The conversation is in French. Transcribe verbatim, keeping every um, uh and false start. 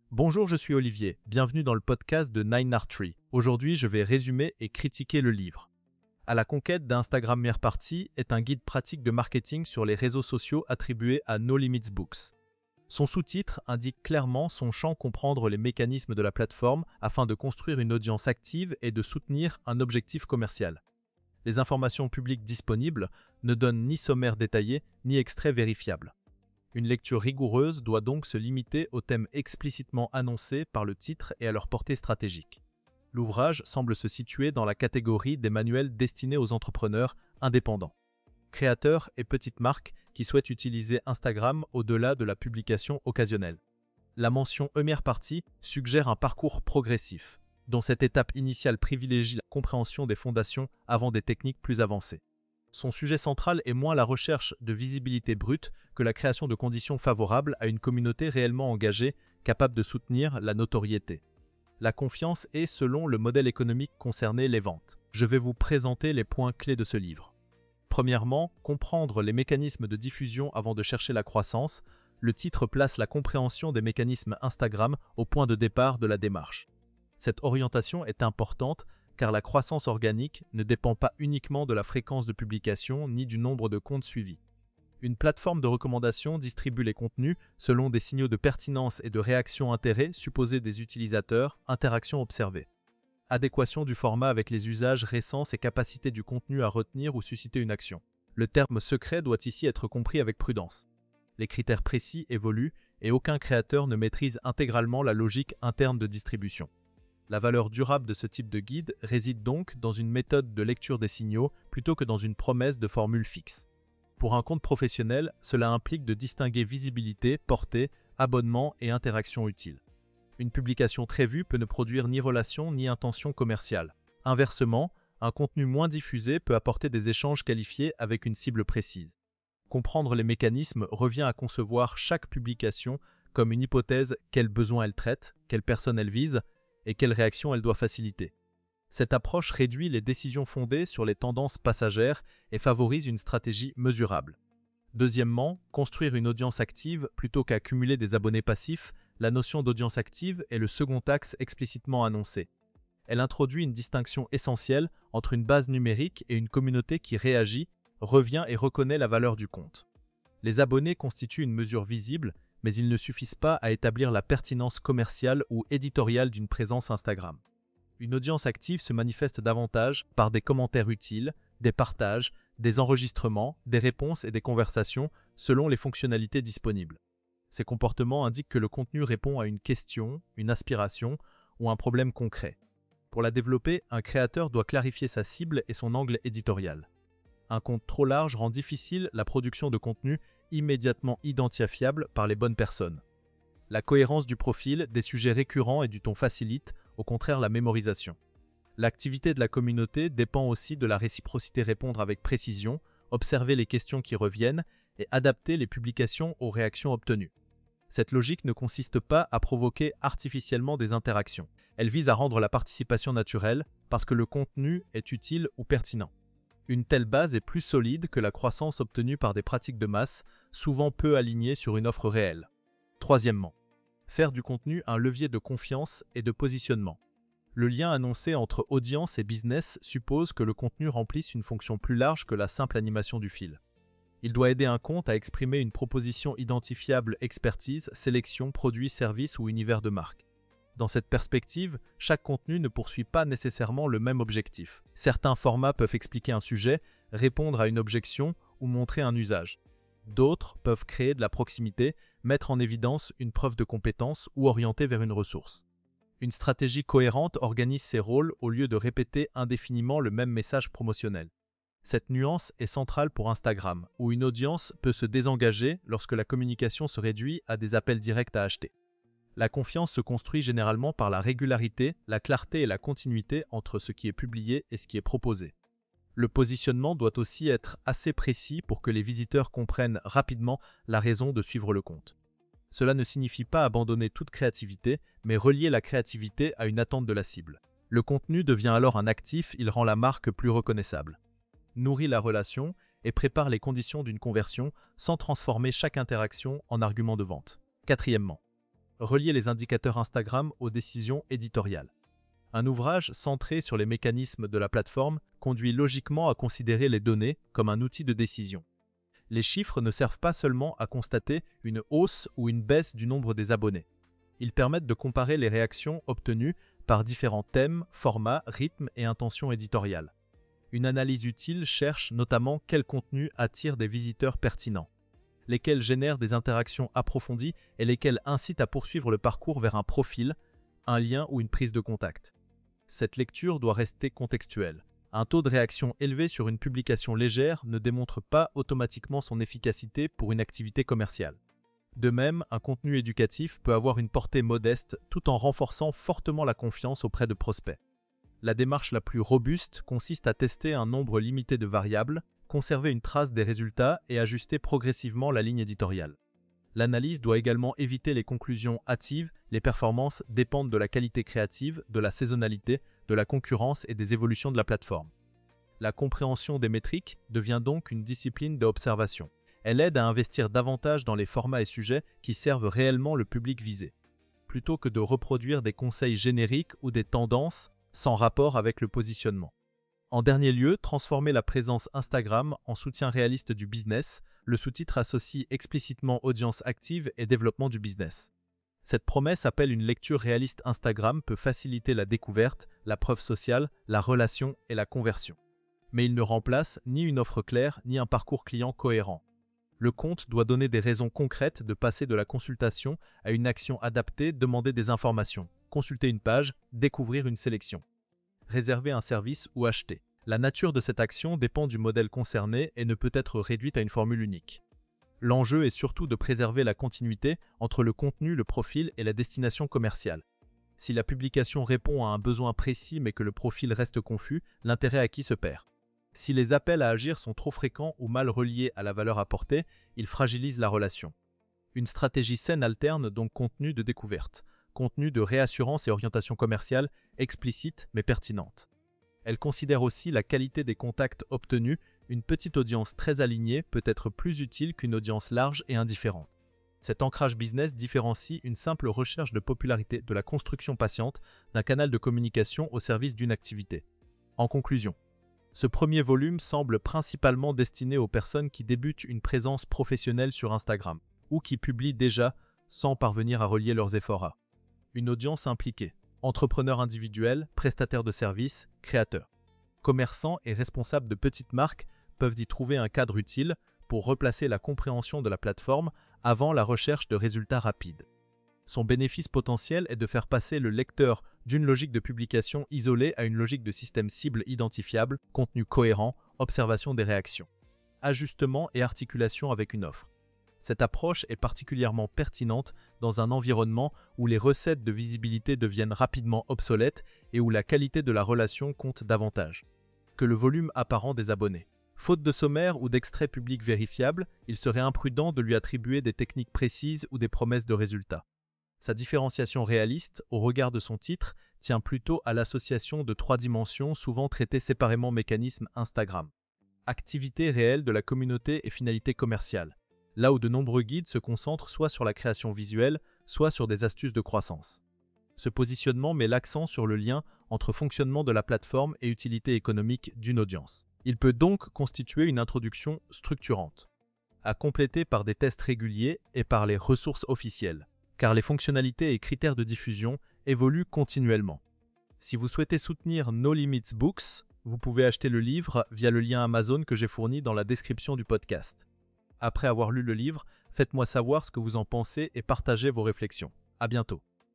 Bonjour, je suis Olivier, bienvenue dans le podcast de Nine Art Tree. Aujourd'hui, je vais résumer et critiquer le livre. À la conquête d'Instagram Première Partie est un guide pratique de marketing sur les réseaux sociaux attribué à No Limits Books. Son sous-titre indique clairement son champ comprendre les mécanismes de la plateforme afin de construire une audience active et de soutenir un objectif commercial. Les informations publiques disponibles ne donnent ni sommaire détaillé ni extrait vérifiable. Une lecture rigoureuse doit donc se limiter aux thèmes explicitement annoncés par le titre et à leur portée stratégique. L'ouvrage semble se situer dans la catégorie des manuels destinés aux entrepreneurs indépendants, créateurs et petites marques qui souhaitent utiliser Instagram au-delà de la publication occasionnelle. La mention Première Partie suggère un parcours progressif, dont cette étape initiale privilégie la compréhension des fondations avant des techniques plus avancées. Son sujet central est moins la recherche de visibilité brute que la création de conditions favorables à une communauté réellement engagée, capable de soutenir la notoriété. La confiance est, selon le modèle économique concerné, les ventes. Je vais vous présenter les points clés de ce livre. Premièrement, comprendre les mécanismes de diffusion avant de chercher la croissance. Le titre place la compréhension des mécanismes Instagram au point de départ de la démarche. Cette orientation est importante car la croissance organique ne dépend pas uniquement de la fréquence de publication ni du nombre de comptes suivis. Une plateforme de recommandation distribue les contenus selon des signaux de pertinence et de réaction-intérêt supposés des utilisateurs, interactions observées. Adéquation du format avec les usages récents et capacité du contenu à retenir ou susciter une action. Le terme secret doit ici être compris avec prudence. Les critères précis évoluent et aucun créateur ne maîtrise intégralement la logique interne de distribution. La valeur durable de ce type de guide réside donc dans une méthode de lecture des signaux plutôt que dans une promesse de formule fixe. Pour un compte professionnel, cela implique de distinguer visibilité, portée, abonnement et interaction utile. Une publication très vue peut ne produire ni relation ni intention commerciale. Inversement, un contenu moins diffusé peut apporter des échanges qualifiés avec une cible précise. Comprendre les mécanismes revient à concevoir chaque publication comme une hypothèse quels besoins elle traite, quelle personne elle vise, et quelles réactions elle doit faciliter. Cette approche réduit les décisions fondées sur les tendances passagères et favorise une stratégie mesurable. Deuxièmement, construire une audience active plutôt qu'accumuler des abonnés passifs. La notion d'audience active est le second axe explicitement annoncé. Elle introduit une distinction essentielle entre une base numérique et une communauté qui réagit, revient et reconnaît la valeur du compte. Les abonnés constituent une mesure visible, mais ils ne suffisent pas à établir la pertinence commerciale ou éditoriale d'une présence Instagram. Une audience active se manifeste davantage par des commentaires utiles, des partages, des enregistrements, des réponses et des conversations selon les fonctionnalités disponibles. Ces comportements indiquent que le contenu répond à une question, une aspiration ou un problème concret. Pour la développer, un créateur doit clarifier sa cible et son angle éditorial. Un compte trop large rend difficile la production de contenu immédiatement identifiable par les bonnes personnes. La cohérence du profil, des sujets récurrents et du ton facilite, au contraire, la mémorisation. L'activité de la communauté dépend aussi de la réciprocité, répondre avec précision, observer les questions qui reviennent et adapter les publications aux réactions obtenues. Cette logique ne consiste pas à provoquer artificiellement des interactions. Elle vise à rendre la participation naturelle parce que le contenu est utile ou pertinent. Une telle base est plus solide que la croissance obtenue par des pratiques de masse, souvent peu alignées sur une offre réelle. Troisièmement, faire du contenu un levier de confiance et de positionnement. Le lien annoncé entre audience et business suppose que le contenu remplisse une fonction plus large que la simple animation du fil. Il doit aider un compte à exprimer une proposition identifiable, expertise, sélection, produit, service ou univers de marque. Dans cette perspective, chaque contenu ne poursuit pas nécessairement le même objectif. Certains formats peuvent expliquer un sujet, répondre à une objection ou montrer un usage. D'autres peuvent créer de la proximité, mettre en évidence une preuve de compétence ou orienter vers une ressource. Une stratégie cohérente organise ces rôles au lieu de répéter indéfiniment le même message promotionnel. Cette nuance est centrale pour Instagram, où une audience peut se désengager lorsque la communication se réduit à des appels directs à acheter. La confiance se construit généralement par la régularité, la clarté et la continuité entre ce qui est publié et ce qui est proposé. Le positionnement doit aussi être assez précis pour que les visiteurs comprennent rapidement la raison de suivre le compte. Cela ne signifie pas abandonner toute créativité, mais relier la créativité à une attente de la cible. Le contenu devient alors un actif, il rend la marque plus reconnaissable. Nourrit la relation et prépare les conditions d'une conversion sans transformer chaque interaction en argument de vente. Quatrièmement, Relier les indicateurs Instagram aux décisions éditoriales. Un ouvrage centré sur les mécanismes de la plateforme conduit logiquement à considérer les données comme un outil de décision. Les chiffres ne servent pas seulement à constater une hausse ou une baisse du nombre des abonnés. Ils permettent de comparer les réactions obtenues par différents thèmes, formats, rythmes et intentions éditoriales. Une analyse utile cherche notamment quel contenu attire des visiteurs pertinents, lesquels génèrent des interactions approfondies et lesquels incitent à poursuivre le parcours vers un profil, un lien ou une prise de contact. Cette lecture doit rester contextuelle. Un taux de réaction élevé sur une publication légère ne démontre pas automatiquement son efficacité pour une activité commerciale. De même, un contenu éducatif peut avoir une portée modeste tout en renforçant fortement la confiance auprès de prospects. La démarche la plus robuste consiste à tester un nombre limité de variables, conserver une trace des résultats et ajuster progressivement la ligne éditoriale. L'analyse doit également éviter les conclusions hâtives, les performances dépendent de la qualité créative, de la saisonnalité, de la concurrence et des évolutions de la plateforme. La compréhension des métriques devient donc une discipline d'observation. Elle aide à investir davantage dans les formats et sujets qui servent réellement le public visé, plutôt que de reproduire des conseils génériques ou des tendances sans rapport avec le positionnement. En dernier lieu, transformer la présence Instagram en soutien réaliste du business. Le sous-titre associe explicitement audience active et développement du business. Cette promesse appelle une lecture réaliste Instagram peut faciliter la découverte, la preuve sociale, la relation et la conversion. Mais il ne remplace ni une offre claire ni un parcours client cohérent. Le compte doit donner des raisons concrètes de passer de la consultation à une action adaptée, demander des informations, consulter une page, découvrir une sélection, réserver un service ou acheter. La nature de cette action dépend du modèle concerné et ne peut être réduite à une formule unique. L'enjeu est surtout de préserver la continuité entre le contenu, le profil et la destination commerciale. Si la publication répond à un besoin précis mais que le profil reste confus, l'intérêt acquis se perd. Si les appels à agir sont trop fréquents ou mal reliés à la valeur apportée, ils fragilisent la relation. Une stratégie saine alterne donc contenu de découverte, contenu de réassurance et orientation commerciale explicite mais pertinente. Elle considère aussi la qualité des contacts obtenus. Une petite audience très alignée peut être plus utile qu'une audience large et indifférente. Cet ancrage business différencie une simple recherche de popularité de la construction patiente d'un canal de communication au service d'une activité. En conclusion, ce premier volume semble principalement destiné aux personnes qui débutent une présence professionnelle sur Instagram ou qui publient déjà sans parvenir à relier leurs efforts à une audience impliquée. Entrepreneurs individuels, prestataires de services, créateurs, commerçants et responsables de petites marques peuvent y trouver un cadre utile pour replacer la compréhension de la plateforme avant la recherche de résultats rapides. Son bénéfice potentiel est de faire passer le lecteur d'une logique de publication isolée à une logique de système cible identifiable, contenu cohérent, observation des réactions, ajustement et articulation avec une offre. Cette approche est particulièrement pertinente dans un environnement où les recettes de visibilité deviennent rapidement obsolètes et où la qualité de la relation compte davantage que le volume apparent des abonnés. Faute de sommaire ou d'extraits publics vérifiables, il serait imprudent de lui attribuer des techniques précises ou des promesses de résultats. Sa différenciation réaliste, au regard de son titre, tient plutôt à l'association de trois dimensions souvent traitées séparément mécanisme Instagram. Activité réelle de la communauté et finalité commerciale. Là où de nombreux guides se concentrent soit sur la création visuelle, soit sur des astuces de croissance. Ce positionnement met l'accent sur le lien entre fonctionnement de la plateforme et utilité économique d'une audience. Il peut donc constituer une introduction structurante, à compléter par des tests réguliers et par les ressources officielles, car les fonctionnalités et critères de diffusion évoluent continuellement. Si vous souhaitez soutenir No Limits Books, vous pouvez acheter le livre via le lien Amazon que j'ai fourni dans la description du podcast. Après avoir lu le livre, faites-moi savoir ce que vous en pensez et partagez vos réflexions. À bientôt.